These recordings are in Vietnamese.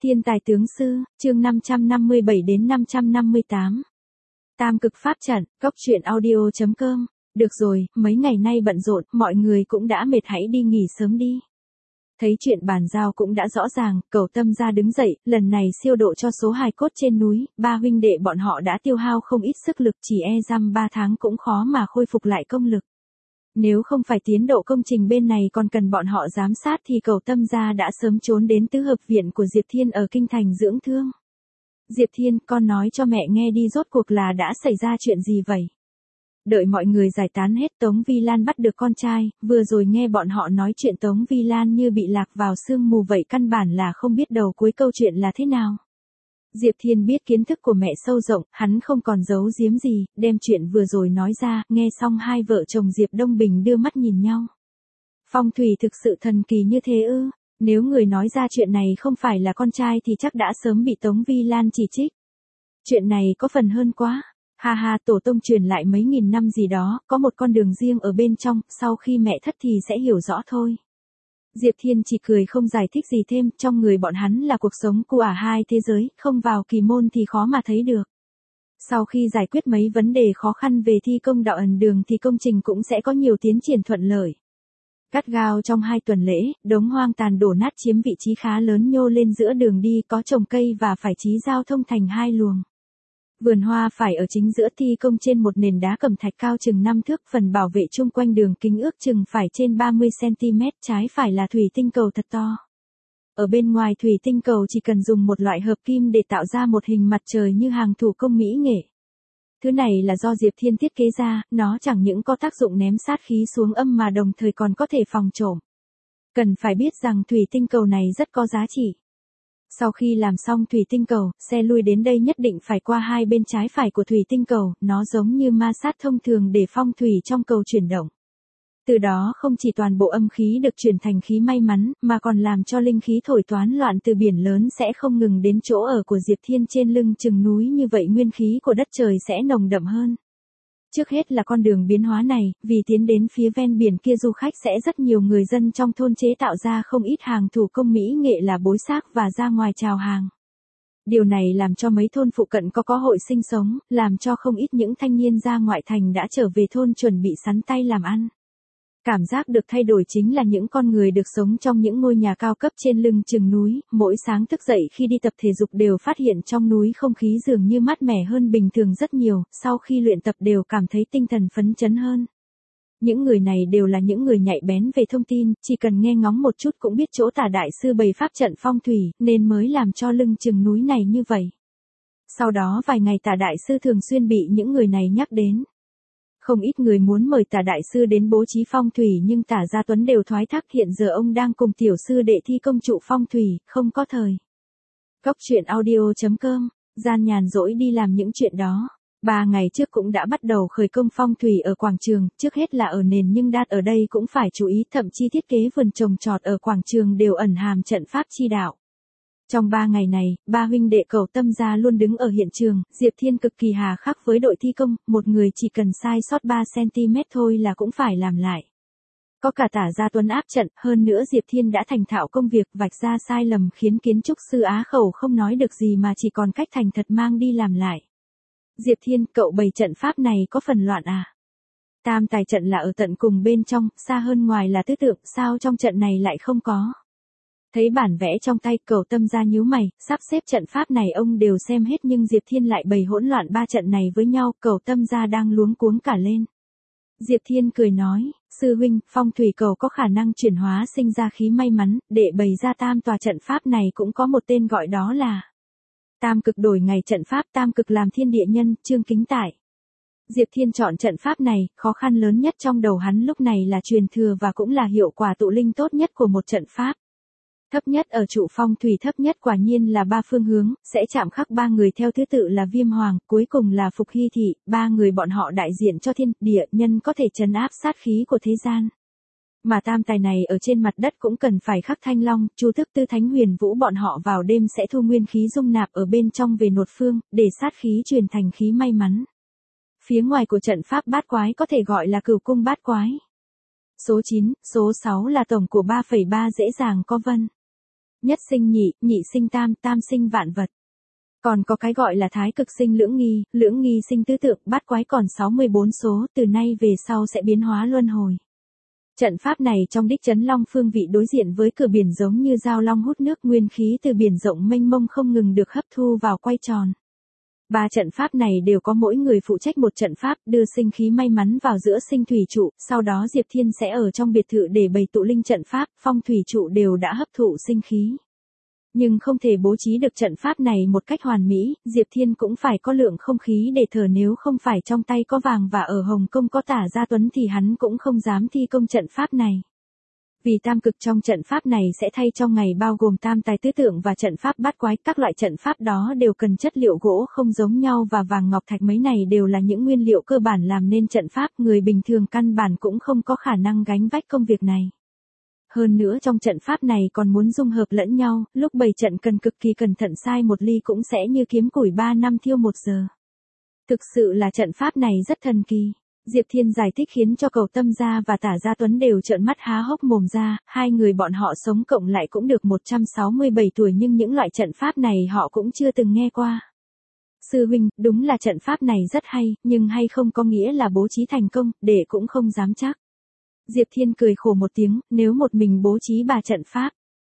Thiên tài tướng sư, chương 557 đến 558. Tam cực pháp trận, góc truyện audio.com. Được rồi, mấy ngày nay bận rộn, mọi người cũng đã mệt, hãy đi nghỉ sớm đi. Thấy chuyện bàn giao cũng đã rõ ràng, Cẩu Tâm Gia đứng dậy, lần này siêu độ cho số hài cốt trên núi, ba huynh đệ bọn họ đã tiêu hao không ít sức lực, chỉ e dăm 3 tháng cũng khó mà khôi phục lại công lực. Nếu không phải tiến độ công trình bên này còn cần bọn họ giám sát thì Cẩu Tâm Gia đã sớm trốn đến tứ hợp viện của Diệp Thiên ở Kinh Thành dưỡng thương. Diệp Thiên, con nói cho mẹ nghe đi, rốt cuộc là đã xảy ra chuyện gì vậy? Đợi mọi người giải tán hết, Tống Vi Lan bắt được con trai, vừa rồi nghe bọn họ nói chuyện Tống Vi Lan như bị lạc vào sương mù vậy, căn bản là không biết đầu cuối câu chuyện là thế nào. Diệp Thiên biết kiến thức của mẹ sâu rộng, hắn không còn giấu giếm gì, đem chuyện vừa rồi nói ra, nghe xong hai vợ chồng Diệp Đông Bình đưa mắt nhìn nhau. Phong thủy thực sự thần kỳ như thế ư? Nếu người nói ra chuyện này không phải là con trai thì chắc đã sớm bị Tống Vi Lan chỉ trích. Chuyện này có phần hơn quá. Ha ha, tổ tông truyền lại mấy nghìn năm gì đó, có một con đường riêng ở bên trong, sau khi mẹ thất thì sẽ hiểu rõ thôi. Diệp Thiên chỉ cười không giải thích gì thêm, trong người bọn hắn là cuộc sống của hai thế giới, không vào kỳ môn thì khó mà thấy được. Sau khi giải quyết mấy vấn đề khó khăn về thi công đạo ẩn đường thì công trình cũng sẽ có nhiều tiến triển thuận lợi. Gắt gao trong 2 tuần lễ, đống hoang tàn đổ nát chiếm vị trí khá lớn nhô lên giữa đường đi, có trồng cây và phải chí giao thông thành 2 luồng. Vườn hoa phải ở chính giữa, thi công trên một nền đá cẩm thạch cao chừng 5 thước, phần bảo vệ chung quanh đường kính ước chừng phải trên 30 cm, trái phải là thủy tinh cầu thật to. Ở bên ngoài thủy tinh cầu chỉ cần dùng một loại hợp kim để tạo ra một hình mặt trời như hàng thủ công mỹ nghệ. Thứ này là do Diệp Thiên thiết kế ra, nó chẳng những có tác dụng ném sát khí xuống âm mà đồng thời còn có thể phòng trộm. Cần phải biết rằng thủy tinh cầu này rất có giá trị. Sau khi làm xong thủy tinh cầu, xe lui đến đây nhất định phải qua hai bên trái phải của thủy tinh cầu, nó giống như ma sát thông thường để phong thủy trong cầu chuyển động. Từ đó không chỉ toàn bộ âm khí được chuyển thành khí may mắn, mà còn làm cho linh khí thổi toán loạn từ biển lớn sẽ không ngừng đến chỗ ở của Diệp Thiên trên lưng chừng núi, như vậy nguyên khí của đất trời sẽ nồng đậm hơn. Trước hết là con đường biến hóa này, vì tiến đến phía ven biển kia du khách sẽ rất nhiều người dân trong thôn chế tạo ra không ít hàng thủ công mỹ nghệ là bối xác và ra ngoài chào hàng. Điều này làm cho mấy thôn phụ cận có hội sinh sống, làm cho không ít những thanh niên ra ngoại thành đã trở về thôn chuẩn bị sắn tay làm ăn. Cảm giác được thay đổi chính là những con người được sống trong những ngôi nhà cao cấp trên lưng chừng núi, mỗi sáng thức dậy khi đi tập thể dục đều phát hiện trong núi không khí dường như mát mẻ hơn bình thường rất nhiều, sau khi luyện tập đều cảm thấy tinh thần phấn chấn hơn. Những người này đều là những người nhạy bén về thông tin, chỉ cần nghe ngóng một chút cũng biết chỗ Tả đại sư bày pháp trận phong thủy, nên mới làm cho lưng chừng núi này như vậy. Sau đó vài ngày Tả đại sư thường xuyên bị những người này nhắc đến. Không ít người muốn mời Tả đại sư đến bố trí phong thủy nhưng Tả Gia Tuấn đều thoái thác, hiện giờ ông đang cùng tiểu sư đệ thi công trụ phong thủy, không có thời. Góc truyện audio.com, gian nhàn rỗi đi làm những chuyện đó. 3 ngày trước cũng đã bắt đầu khởi công phong thủy ở quảng trường, trước hết là ở nền nhưng đát ở đây cũng phải chú ý, thậm chí thiết kế vườn trồng trọt ở quảng trường đều ẩn hàm trận pháp chi đạo. Trong 3 ngày này, ba huynh đệ Cẩu Tâm Gia luôn đứng ở hiện trường, Diệp Thiên cực kỳ hà khắc với đội thi công, một người chỉ cần sai sót 3 cm thôi là cũng phải làm lại. Có cả Tả Gia Tuấn áp trận, hơn nữa Diệp Thiên đã thành thạo công việc, vạch ra sai lầm khiến kiến trúc sư Á Khẩu không nói được gì mà chỉ còn cách thành thật mang đi làm lại. Diệp Thiên, cậu bày trận pháp này có phần loạn à? Tam tài trận là ở tận cùng bên trong, xa hơn ngoài là tứ tượng, sao trong trận này lại không có? Thấy bản vẽ trong tay, Cẩu Tâm Gia nhíu mày, sắp xếp trận pháp này ông đều xem hết nhưng Diệp Thiên lại bày hỗn loạn 3 trận này với nhau, Cẩu Tâm Gia đang luống cuống cả lên. Diệp Thiên cười nói, sư huynh, phong thủy cầu có khả năng chuyển hóa sinh ra khí may mắn, để bày ra tam tòa trận pháp này cũng có một tên gọi đó là Tam cực đổi ngày trận pháp, tam cực làm thiên địa nhân, Trương Kính Tại. Diệp Thiên chọn trận pháp này, khó khăn lớn nhất trong đầu hắn lúc này là truyền thừa và cũng là hiệu quả tụ linh tốt nhất của một trận pháp. Thấp nhất ở trụ phong thủy thấp nhất quả nhiên là 3 phương hướng, sẽ chạm khắc 3 người theo thứ tự là Viêm Hoàng, cuối cùng là Phục Hy Thị, 3 người bọn họ đại diện cho thiên, địa, nhân có thể trấn áp sát khí của thế gian. Mà tam tài này ở trên mặt đất cũng cần phải khắc Thanh Long, Chu Thức Tư Thánh Huyền Vũ bọn họ vào đêm sẽ thu nguyên khí dung nạp ở bên trong về nột phương, để sát khí truyền thành khí may mắn. Phía ngoài của trận pháp bát quái có thể gọi là cửu cung bát quái. Số 9, số 6 là tổng của 3,3 dễ dàng có vân. Nhất sinh nhị, nhị sinh tam, tam sinh vạn vật. Còn có cái gọi là thái cực sinh lưỡng nghi sinh tứ tượng, bát quái còn 64 số, từ nay về sau sẽ biến hóa luân hồi. Trận pháp này trong đích trấn Long phương vị đối diện với cửa biển giống như dao long hút nước, nguyên khí từ biển rộng mênh mông không ngừng được hấp thu vào quay tròn. Ba trận pháp này đều có mỗi người phụ trách một trận pháp, đưa sinh khí may mắn vào giữa sinh thủy trụ, sau đó Diệp Thiên sẽ ở trong biệt thự để bày tụ linh trận pháp, phong thủy trụ đều đã hấp thụ sinh khí. Nhưng không thể bố trí được trận pháp này một cách hoàn mỹ, Diệp Thiên cũng phải có lượng không khí để thở, nếu không phải trong tay có vàng và ở Hồng Kông có Tả Gia Tuấn thì hắn cũng không dám thi công trận pháp này. Vì tam cực trong trận pháp này sẽ thay trong ngày bao gồm tam tài tứ tượng và trận pháp bát quái, các loại trận pháp đó đều cần chất liệu gỗ không giống nhau và vàng ngọc thạch, mấy này đều là những nguyên liệu cơ bản làm nên trận pháp, người bình thường căn bản cũng không có khả năng gánh vác công việc này. Hơn nữa trong trận pháp này còn muốn dung hợp lẫn nhau, lúc bày trận cần cực kỳ cẩn thận, sai một ly cũng sẽ như kiếm củi 3 năm thiêu 1 giờ. Thực sự là trận pháp này rất thần kỳ. Diệp Thiên giải thích khiến cho Cầu Tâm Gia và Tả Gia Tuấn đều trợn mắt há hốc mồm ra, hai người bọn họ sống cộng lại cũng được 167 tuổi nhưng những loại trận pháp này họ cũng chưa từng nghe qua. Sư huynh, đúng là trận pháp này rất hay, nhưng hay không có nghĩa là bố trí thành công, để cũng không dám chắc. Diệp Thiên cười khổ một tiếng, nếu một mình bố trí 3 trận pháp.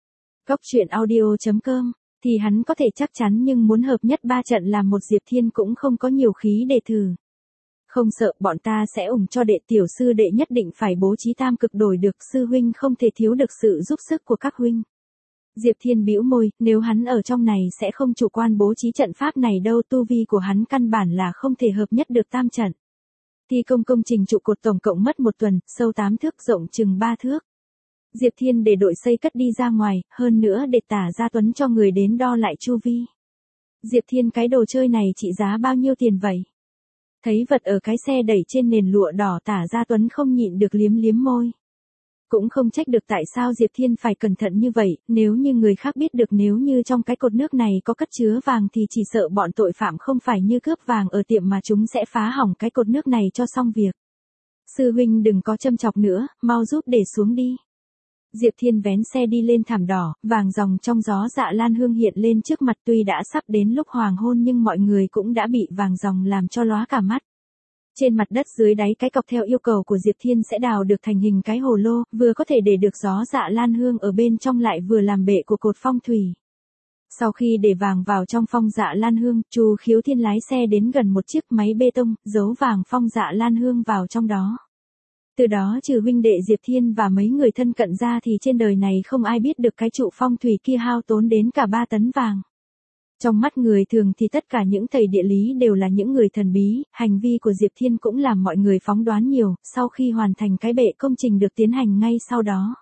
Goctruyện.audio.com thì hắn có thể chắc chắn, nhưng muốn hợp nhất 3 trận làm một Diệp Thiên cũng không có nhiều khí để thử. Không sợ, bọn ta sẽ ủng cho đệ, tiểu sư đệ nhất định phải bố trí tam cực đổi được, sư huynh không thể thiếu được sự giúp sức của các huynh. Diệp Thiên bĩu môi, nếu hắn ở trong này sẽ không chủ quan bố trí trận pháp này đâu, tu vi của hắn căn bản là không thể hợp nhất được tam trận. Thi công trình trụ cột tổng cộng mất 1 tuần, sâu 8 thước, rộng chừng 3 thước. Diệp Thiên để đội xây cất đi ra ngoài, hơn nữa để Tả Gia Tuấn cho người đến đo lại chu vi. Diệp Thiên, cái đồ chơi này trị giá bao nhiêu tiền vậy? Thấy vật ở cái xe đẩy trên nền lụa đỏ, Tả Gia Tuấn không nhịn được liếm liếm môi. Cũng không trách được tại sao Diệp Thiên phải cẩn thận như vậy, nếu như người khác biết được nếu như trong cái cột nước này có cất chứa vàng thì chỉ sợ bọn tội phạm không phải như cướp vàng ở tiệm mà chúng sẽ phá hỏng cái cột nước này cho xong việc. Sư huynh đừng có châm chọc nữa, mau giúp để xuống đi. Diệp Thiên vén xe đi lên thảm đỏ, vàng ròng trong gió Dạ Lan Hương hiện lên trước mặt, tuy đã sắp đến lúc hoàng hôn nhưng mọi người cũng đã bị vàng ròng làm cho lóa cả mắt. Trên mặt đất dưới đáy cái cọc theo yêu cầu của Diệp Thiên sẽ đào được thành hình cái hồ lô, vừa có thể để được gió Dạ Lan Hương ở bên trong lại vừa làm bệ của cột phong thủy. Sau khi để vàng vào trong phong Dạ Lan Hương, Chu Khiếu Thiên lái xe đến gần một chiếc máy bê tông, giấu vàng phong Dạ Lan Hương vào trong đó. Từ đó trừ huynh đệ Diệp Thiên và mấy người thân cận ra thì trên đời này không ai biết được cái trụ phong thủy kia hao tốn đến cả 3 tấn vàng. Trong mắt người thường thì tất cả những thầy địa lý đều là những người thần bí, hành vi của Diệp Thiên cũng làm mọi người phóng đoán nhiều, sau khi hoàn thành cái bệ công trình được tiến hành ngay sau đó.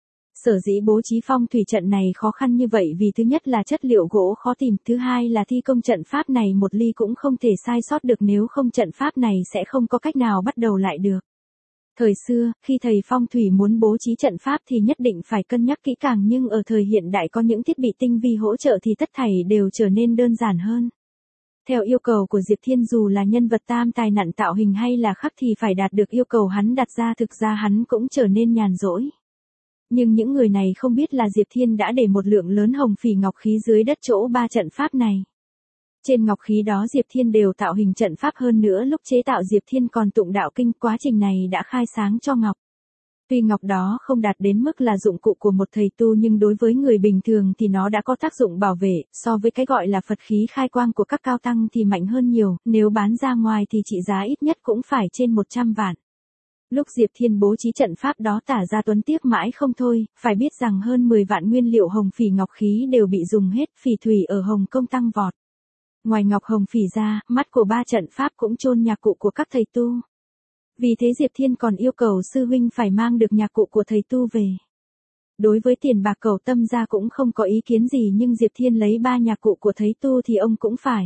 Sở dĩ bố trí phong thủy trận này khó khăn như vậy vì thứ nhất là chất liệu gỗ khó tìm, thứ hai là thi công trận pháp này một ly cũng không thể sai sót được, nếu không trận pháp này sẽ không có cách nào bắt đầu lại được. Thời xưa, khi thầy phong thủy muốn bố trí trận pháp thì nhất định phải cân nhắc kỹ càng, nhưng ở thời hiện đại có những thiết bị tinh vi hỗ trợ thì tất thảy đều trở nên đơn giản hơn. Theo yêu cầu của Diệp Thiên, dù là nhân vật tam tài nặn tạo hình hay là khắc thì phải đạt được yêu cầu hắn đặt ra, thực ra hắn cũng trở nên nhàn rỗi. Nhưng những người này không biết là Diệp Thiên đã để một lượng lớn hồng phỉ ngọc khí dưới đất chỗ 3 trận pháp này. Trên ngọc khí đó Diệp Thiên đều tạo hình trận pháp, hơn nữa lúc chế tạo Diệp Thiên còn tụng đạo kinh, quá trình này đã khai sáng cho ngọc. Tuy ngọc đó không đạt đến mức là dụng cụ của một thầy tu nhưng đối với người bình thường thì nó đã có tác dụng bảo vệ, so với cái gọi là Phật khí khai quang của các cao tăng thì mạnh hơn nhiều, nếu bán ra ngoài thì trị giá ít nhất cũng phải trên 100 vạn. Lúc Diệp Thiên bố trí trận pháp đó Tả Gia Tuấn tiếc mãi không thôi, phải biết rằng hơn 10 vạn nguyên liệu hồng phỉ ngọc khí đều bị dùng hết, phỉ thủy ở Hồng Kông tăng vọt. Ngoài ngọc hồng phỉ ra, mắt của 3 trận pháp cũng chôn nhạc cụ của các thầy tu. Vì thế Diệp Thiên còn yêu cầu sư huynh phải mang được nhạc cụ của thầy tu về. Đối với tiền bạc Cầu Tâm Gia cũng không có ý kiến gì, nhưng Diệp Thiên lấy 3 nhạc cụ của thầy tu thì ông cũng phải.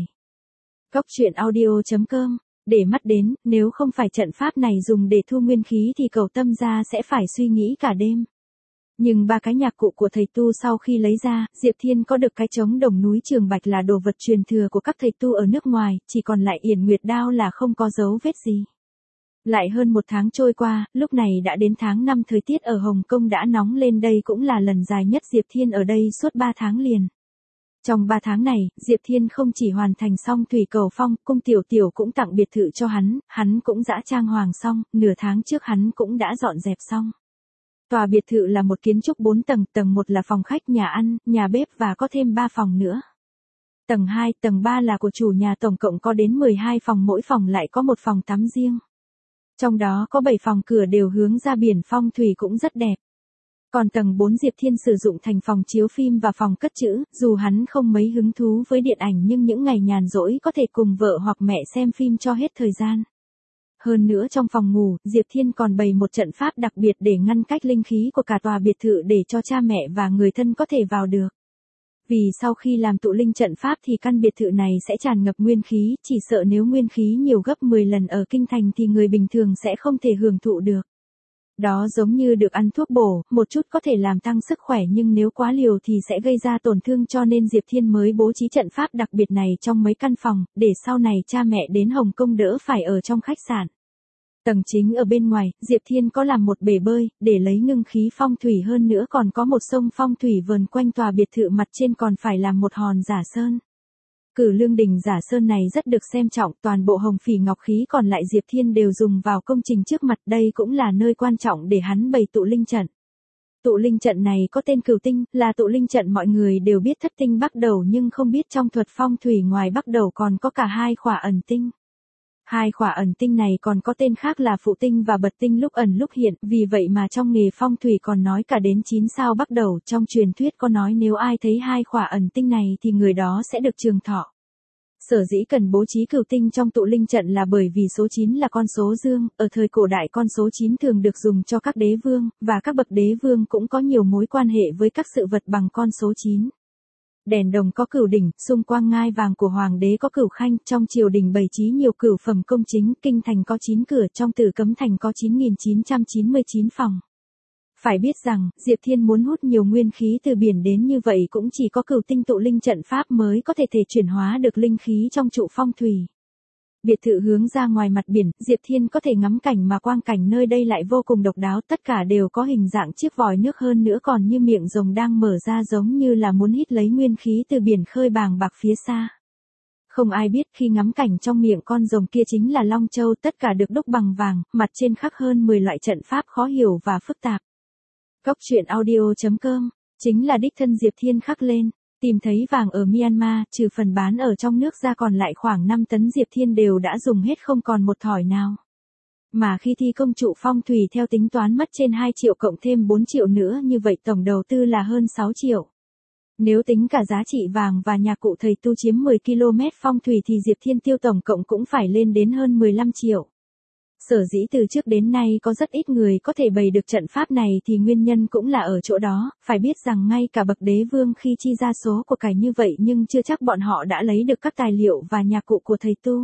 Goctruyện.audio.com để mắt đến, nếu không phải trận pháp này dùng để thu nguyên khí thì Cầu Tâm Gia sẽ phải suy nghĩ cả đêm. Nhưng 3 cái nhạc cụ của thầy tu sau khi lấy ra, Diệp Thiên có được cái trống đồng núi Trường Bạch là đồ vật truyền thừa của các thầy tu ở nước ngoài, chỉ còn lại Yển Nguyệt đao là không có dấu vết gì. Lại hơn một tháng trôi qua, lúc này đã đến tháng 5, thời tiết ở Hồng Kông đã nóng lên, đây cũng là lần dài nhất Diệp Thiên ở đây suốt 3 tháng liền. Trong 3 tháng này, Diệp Thiên không chỉ hoàn thành xong thủy cầu phong, cung tiểu tiểu cũng tặng biệt thự cho hắn cũng dã trang hoàng xong, nửa tháng trước hắn cũng đã dọn dẹp xong. Tòa biệt thự là một kiến trúc 4 tầng, tầng 1 là phòng khách, nhà ăn, nhà bếp và có thêm 3 phòng nữa. Tầng 2, tầng 3 là của chủ nhà, tổng cộng có đến 12 phòng, mỗi phòng lại có một phòng tắm riêng. Trong đó có 7 phòng cửa đều hướng ra biển, phong thủy cũng rất đẹp. Còn tầng 4 Diệp Thiên sử dụng thành phòng chiếu phim và phòng cất trữ, dù hắn không mấy hứng thú với điện ảnh nhưng những ngày nhàn rỗi có thể cùng vợ hoặc mẹ xem phim cho hết thời gian. Hơn nữa trong phòng ngủ, Diệp Thiên còn bày một trận pháp đặc biệt để ngăn cách linh khí của cả tòa biệt thự để cho cha mẹ và người thân có thể vào được. Vì sau khi làm tụ linh trận pháp thì căn biệt thự này sẽ tràn ngập nguyên khí, chỉ sợ nếu nguyên khí nhiều gấp 10 lần ở kinh thành thì người bình thường sẽ không thể hưởng thụ được. Đó giống như được ăn thuốc bổ, một chút có thể làm tăng sức khỏe nhưng nếu quá liều thì sẽ gây ra tổn thương, cho nên Diệp Thiên mới bố trí trận pháp đặc biệt này trong mấy căn phòng, để sau này cha mẹ đến Hồng Kông đỡ phải ở trong khách sạn. Tầng chính ở bên ngoài, Diệp Thiên có làm một bể bơi, để lấy ngưng khí phong thủy, hơn nữa còn có một sông phong thủy vờn quanh tòa biệt thự, mặt trên còn phải làm một hòn giả sơn. Cử Lương Đình giả sơn này rất được xem trọng, toàn bộ hồng phỉ ngọc khí còn lại Diệp Thiên đều dùng vào công trình trước mặt, đây cũng là nơi quan trọng để hắn bày tụ linh trận. Tụ linh trận này có tên Cửu Tinh, là tụ linh trận mọi người đều biết thất tinh bắt đầu nhưng không biết trong thuật phong thủy ngoài bắt đầu còn có cả 2 khỏa ẩn tinh. 2 khỏa ẩn tinh này còn có tên khác là phụ tinh và bật tinh, lúc ẩn lúc hiện, vì vậy mà trong nghề phong thủy còn nói cả đến 9 sao bắt đầu, trong truyền thuyết có nói nếu ai thấy 2 khỏa ẩn tinh này thì người đó sẽ được trường thọ. Sở dĩ cần bố trí cửu tinh trong tụ linh trận là bởi vì số 9 là con số dương, ở thời cổ đại con số 9 thường được dùng cho các đế vương, và các bậc đế vương cũng có nhiều mối quan hệ với các sự vật bằng con số 9. Đèn đồng có cửu đỉnh, xung quanh ngai vàng của hoàng đế có cửu khanh, trong triều đình bày trí nhiều cửu phẩm công chính, kinh thành có 9 cửa, trong Tử Cấm thành có 9.999 phòng. Phải biết rằng, Diệp Thiên muốn hút nhiều nguyên khí từ biển đến như vậy cũng chỉ có cửu tinh tụ linh trận pháp mới có thể chuyển hóa được linh khí trong trụ phong thủy. Biệt thự hướng ra ngoài mặt biển, Diệp Thiên có thể ngắm cảnh mà quang cảnh nơi đây lại vô cùng độc đáo, tất cả đều có hình dạng chiếc vòi nước, hơn nữa còn như miệng rồng đang mở ra, giống như là muốn hít lấy nguyên khí từ biển khơi bàng bạc phía xa. Không ai biết khi ngắm cảnh trong miệng con rồng kia chính là Long Châu, tất cả được đúc bằng vàng, mặt trên khắc hơn 10 loại trận pháp khó hiểu và phức tạp. Góc truyện audio.com chính là đích thân Diệp Thiên khắc lên. Tìm thấy vàng ở Myanmar, trừ phần bán ở trong nước ra còn lại khoảng 5 tấn Diệp Thiên đều đã dùng hết không còn một thỏi nào. Mà khi thi công trụ phong thủy theo tính toán mất trên 2 triệu cộng thêm 4 triệu nữa, như vậy tổng đầu tư là hơn 6 triệu. Nếu tính cả giá trị vàng và nhà cụ thầy tu chiếm 10 km phong thủy thì Diệp Thiên tiêu tổng cộng cũng phải lên đến hơn 15 triệu. Sở dĩ từ trước đến nay có rất ít người có thể bày được trận pháp này thì nguyên nhân cũng là ở chỗ đó, phải biết rằng ngay cả bậc đế vương khi chi ra số của cải như vậy nhưng chưa chắc bọn họ đã lấy được các tài liệu và nhạc cụ của thầy tu.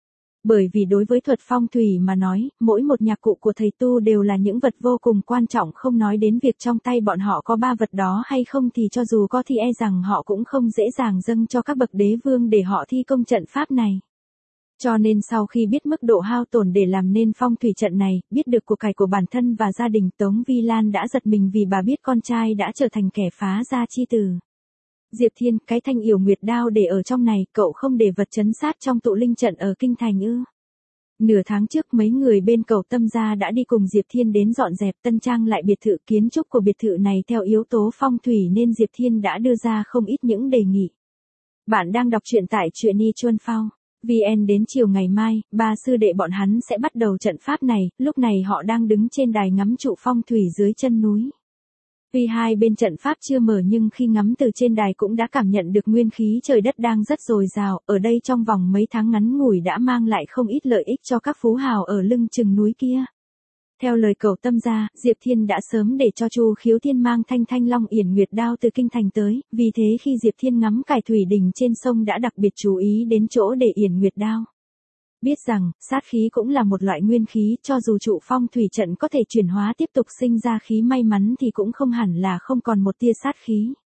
Bởi vì đối với thuật phong thủy mà nói, mỗi một nhạc cụ của thầy tu đều là những vật vô cùng quan trọng, không nói đến việc trong tay bọn họ có 3 vật đó hay không thì cho dù có thì e rằng họ cũng không dễ dàng dâng cho các bậc đế vương để họ thi công trận pháp này. Cho nên sau khi biết mức độ hao tổn để làm nên phong thủy trận này, biết được của cải của bản thân và gia đình, Tống Vi Lan đã giật mình vì bà biết con trai đã trở thành kẻ phá gia chi tử. Diệp Thiên, cái thanh yểu nguyệt đao để ở trong này, cậu không để vật trấn sát trong tụ linh trận ở kinh thành ư? Nửa tháng trước mấy người bên Cầu Tâm gia đã đi cùng Diệp Thiên đến dọn dẹp tân trang lại biệt thự. Kiến trúc của biệt thự này theo yếu tố phong thủy nên Diệp Thiên đã đưa ra không ít những đề nghị. Bạn đang đọc truyện tại truyện Y Chuan Phao. VN. Đến chiều ngày mai, 3 sư đệ bọn hắn sẽ bắt đầu trận pháp này, lúc này họ đang đứng trên đài ngắm trụ phong thủy dưới chân núi. Tuy hai bên trận pháp chưa mở nhưng khi ngắm từ trên đài cũng đã cảm nhận được nguyên khí trời đất đang rất dồi dào, ở đây trong vòng mấy tháng ngắn ngủi đã mang lại không ít lợi ích cho các phú hào ở lưng chừng núi kia. Theo lời Cầu Tâm gia, Diệp Thiên đã sớm để cho Chu Khiếu Thiên mang Thanh Long Yển Nguyệt đao từ kinh thành tới, vì thế khi Diệp Thiên ngắm cải thủy đình trên sông đã đặc biệt chú ý đến chỗ để Yển Nguyệt đao. Biết rằng, sát khí cũng là một loại nguyên khí, cho dù trụ phong thủy trận có thể chuyển hóa tiếp tục sinh ra khí may mắn thì cũng không hẳn là không còn một tia sát khí.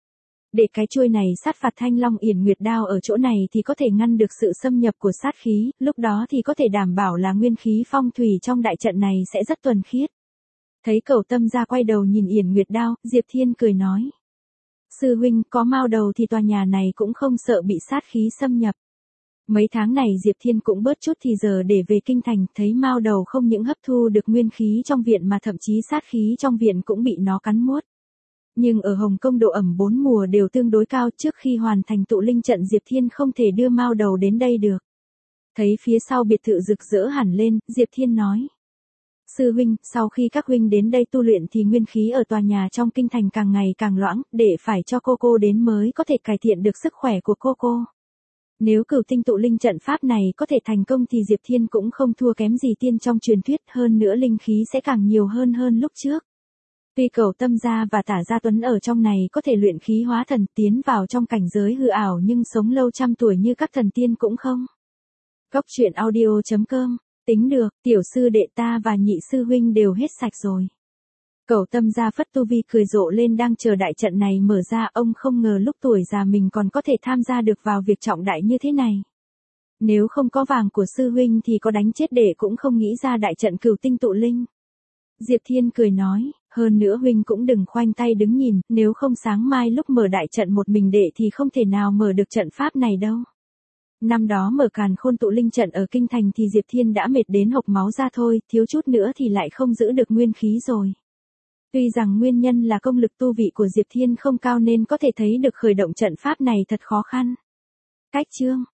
Để cái chuôi này sát phạt Thanh Long Yển Nguyệt đao ở chỗ này thì có thể ngăn được sự xâm nhập của sát khí, lúc đó thì có thể đảm bảo là nguyên khí phong thủy trong đại trận này sẽ rất thuần khiết. Thấy Cẩu Tâm Gia quay đầu nhìn Yển Nguyệt đao, Diệp Thiên cười nói. Sư huynh, có Mao Đầu thì tòa nhà này cũng không sợ bị sát khí xâm nhập. Mấy tháng này Diệp Thiên cũng bớt chút thì giờ để về kinh thành, thấy Mao Đầu không những hấp thu được nguyên khí trong viện mà thậm chí sát khí trong viện cũng bị nó cắn nuốt. Nhưng ở Hồng Kông độ ẩm 4 mùa đều tương đối cao, trước khi hoàn thành tụ linh trận Diệp Thiên không thể đưa Mao Đầu đến đây được. Thấy phía sau biệt thự rực rỡ hẳn lên, Diệp Thiên nói. Sư huynh, sau khi các huynh đến đây tu luyện thì nguyên khí ở tòa nhà trong kinh thành càng ngày càng loãng, để phải cho cô đến mới có thể cải thiện được sức khỏe của cô. Nếu Cửu Tinh tụ linh trận pháp này có thể thành công thì Diệp Thiên cũng không thua kém gì tiên trong truyền thuyết, hơn nữa linh khí sẽ càng nhiều hơn lúc trước. Tuy Cẩu Tâm Gia và Tả Gia Tuấn ở trong này có thể luyện khí hóa thần tiến vào trong cảnh giới hư ảo nhưng sống lâu trăm tuổi như các thần tiên cũng không. Góc truyện audio.com, tính được, tiểu sư đệ ta và nhị sư huynh đều hết sạch rồi. Cẩu Tâm Gia phất tu vi cười rộ lên, đang chờ đại trận này mở ra, ông không ngờ lúc tuổi già mình còn có thể tham gia được vào việc trọng đại như thế này. Nếu không có vàng của sư huynh thì có đánh chết đệ cũng không nghĩ ra đại trận Cửu Tinh tụ linh. Diệp Thiên cười nói, hơn nữa huynh cũng đừng khoanh tay đứng nhìn, nếu không sáng mai lúc mở đại trận một mình đệ thì không thể nào mở được trận pháp này đâu. Năm đó mở Càn Khôn tụ linh trận ở kinh thành thì Diệp Thiên đã mệt đến hộc máu ra thôi, thiếu chút nữa thì lại không giữ được nguyên khí rồi. Tuy rằng nguyên nhân là công lực tu vị của Diệp Thiên không cao nên có thể thấy được khởi động trận pháp này thật khó khăn. Cách chương